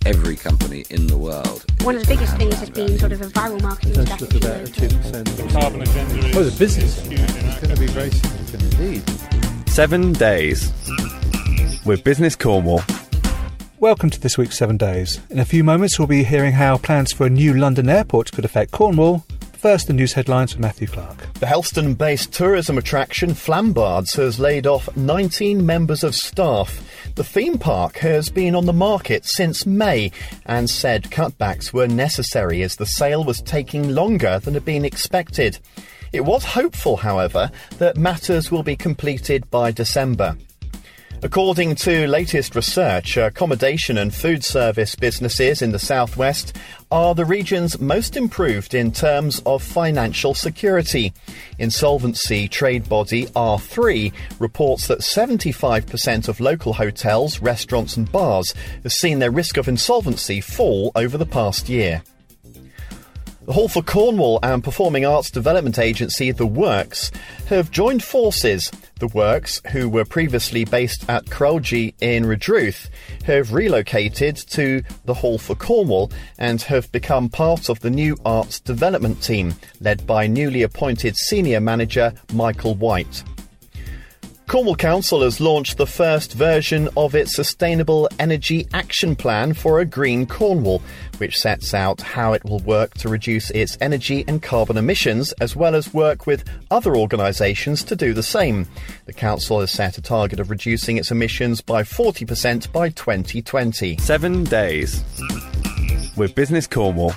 every company in the world. One of the biggest things has been sort of a viral marketing strategy. About a 2%. Carbon agenda is the business is going to be very significant indeed. 7 days with Business Cornwall. Welcome to this week's 7 Days. In a few moments we'll be hearing how plans for a new London airport could affect Cornwall. First, the news headlines from Matthew Clark. The Helston-based tourism attraction Flambards has laid off 19 members of staff. The theme park has been on the market since May and said cutbacks were necessary as the sale was taking longer than had been expected. It was hopeful, however, that matters will be completed by December. According to latest research, accommodation and food service businesses in the southwest are the region's most improved in terms of financial security. Insolvency trade body R3 reports that 75% of local hotels, restaurants and bars have seen their risk of insolvency fall over the past year. The Hall for Cornwall and performing arts development agency The Works have joined forces. The Works, who were previously based at Crowley in Redruth, have relocated to the Hall for Cornwall and have become part of the new arts development team, led by newly appointed senior manager Michael White. Cornwall Council has launched the first version of its Sustainable Energy Action Plan for a Green Cornwall, which sets out how it will work to reduce its energy and carbon emissions, as well as work with other organisations to do the same. The Council has set a target of reducing its emissions by 40% by 2020. 7 days with Business Cornwall.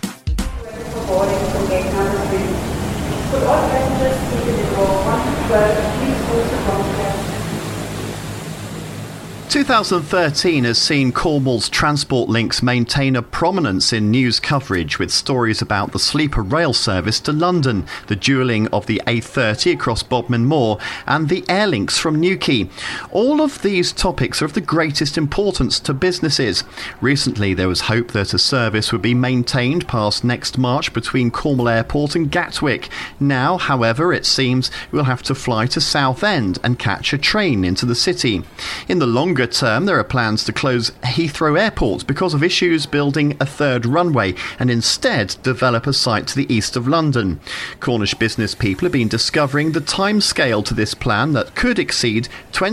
2013 has seen Cornwall's transport links maintain a prominence in news coverage, with stories about the sleeper rail service to London, the dualling of the A30 across Bodmin Moor, and the air links from Newquay. All of these topics are of the greatest importance to businesses. Recently, there was hope that a service would be maintained past next March between Cornwall Airport and Gatwick. Now, however, it seems we'll have to fly to Southend and catch a train into the city. In the longer term, there are plans to close Heathrow Airport because of issues building a third runway and instead develop a site to the east of London. Cornish business people have been discovering the timescale to this plan that could exceed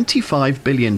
£25 billion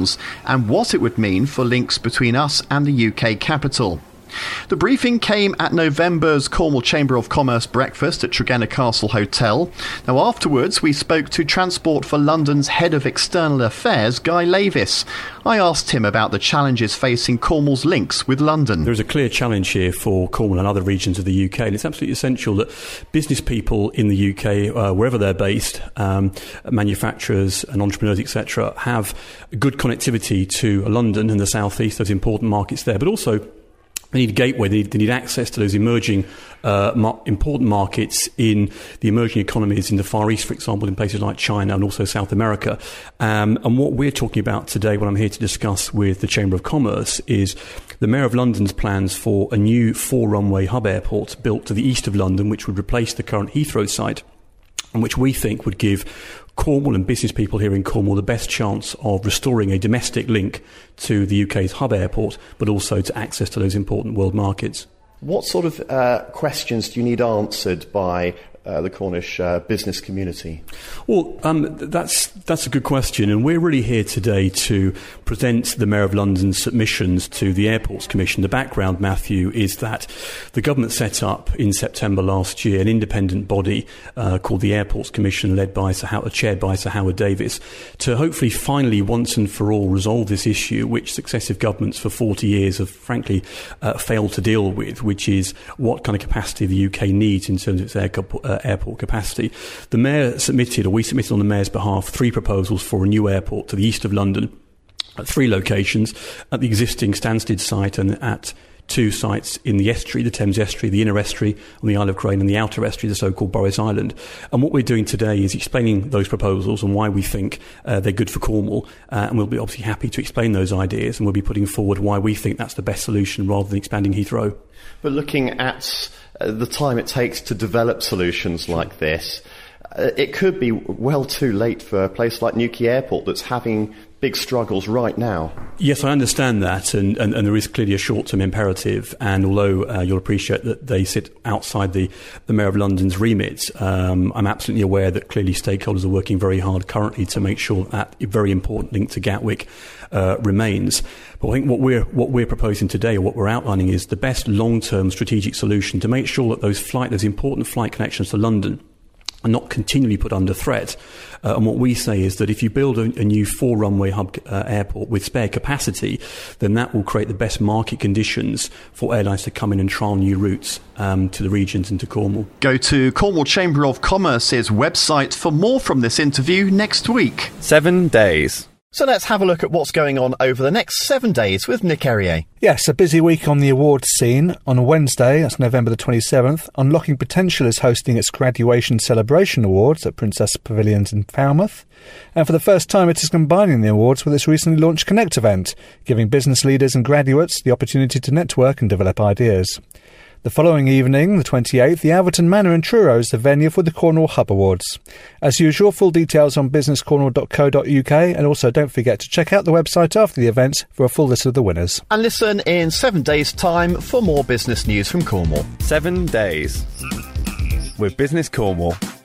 and what it would mean for links between us and the UK capital. The briefing came at November's Cornwall Chamber of Commerce breakfast at Tregenna Castle Hotel. Now, afterwards, we spoke to Transport for London's Head of External Affairs, Guy Lavis. I asked him about the challenges facing Cornwall's links with London. There is a clear challenge here for Cornwall and other regions of the UK, and it's absolutely essential that business people in the UK, wherever they're based, manufacturers and entrepreneurs, etc., have good connectivity to London and the South East, those important markets there, but also they need a gateway, they need access to those emerging important markets in the emerging economies in the Far East, for example, in places like China and also South America. And what we're talking about today, what I'm here to discuss with the Chamber of Commerce, is the Mayor of London's plans for a new 4-runway hub airport built to the east of London, which would replace the current Heathrow site, and which we think would give Cornwall and business people here in Cornwall the best chance of restoring a domestic link to the UK's hub airport, but also to access to those important world markets. What sort of questions do you need answered by the Cornish business community? Well, that's a good question, and we're really here today to present the Mayor of London's submissions to the Airports Commission. The background, Matthew, is that the government set up in September last year an independent body called the Airports Commission, chaired by Sir Howard Davis, to hopefully finally once and for all resolve this issue, which successive governments for 40 years have frankly failed to deal with, which is what kind of capacity the UK needs in terms of its airport capacity. The Mayor submitted, or we submitted on the Mayor's behalf, 3 proposals for a new airport to the east of London at 3 locations, at the existing Stansted site and at 2 sites in the estuary, the Thames estuary, the inner estuary on the Isle of Grain, and the outer estuary, the so-called Borris Island. And what we're doing today is explaining those proposals and why we think they're good for Cornwall, and we'll be obviously happy to explain those ideas, and we'll be putting forward why we think that's the best solution rather than expanding Heathrow. But looking at the time it takes to develop solutions like this, it could be well too late for a place like Newquay Airport that's having big struggles right now. Yes, I understand that, and there is clearly a short-term imperative, and although you'll appreciate that they sit outside the Mayor of London's remit, I'm absolutely aware that clearly stakeholders are working very hard currently to make sure that very important link to Gatwick remains. But I think what we're proposing today, or what we're outlining, is the best long-term strategic solution to make sure that those important flight connections to London are not continually put under threat. And what we say is that if you build a new 4-runway hub airport with spare capacity, then that will create the best market conditions for airlines to come in and trial new routes to the regions and to Cornwall. Go to Cornwall Chamber of Commerce's website for more from this interview next week. 7 days. So let's have a look at what's going on over the next 7 days with Nick Errier. Yes, a busy week on the awards scene. On Wednesday, that's November the 27th, Unlocking Potential is hosting its Graduation Celebration Awards at Princess Pavilions in Falmouth. And for the first time, it is combining the awards with its recently launched Connect event, giving business leaders and graduates the opportunity to network and develop ideas. The following evening, the 28th, the Alverton Manor in Truro is the venue for the Cornwall Hub Awards. As usual, full details on businesscornwall.co.uk, and also don't forget to check out the website after the event for a full list of the winners. And listen in 7 days' time for more business news from Cornwall. 7 days with Business Cornwall.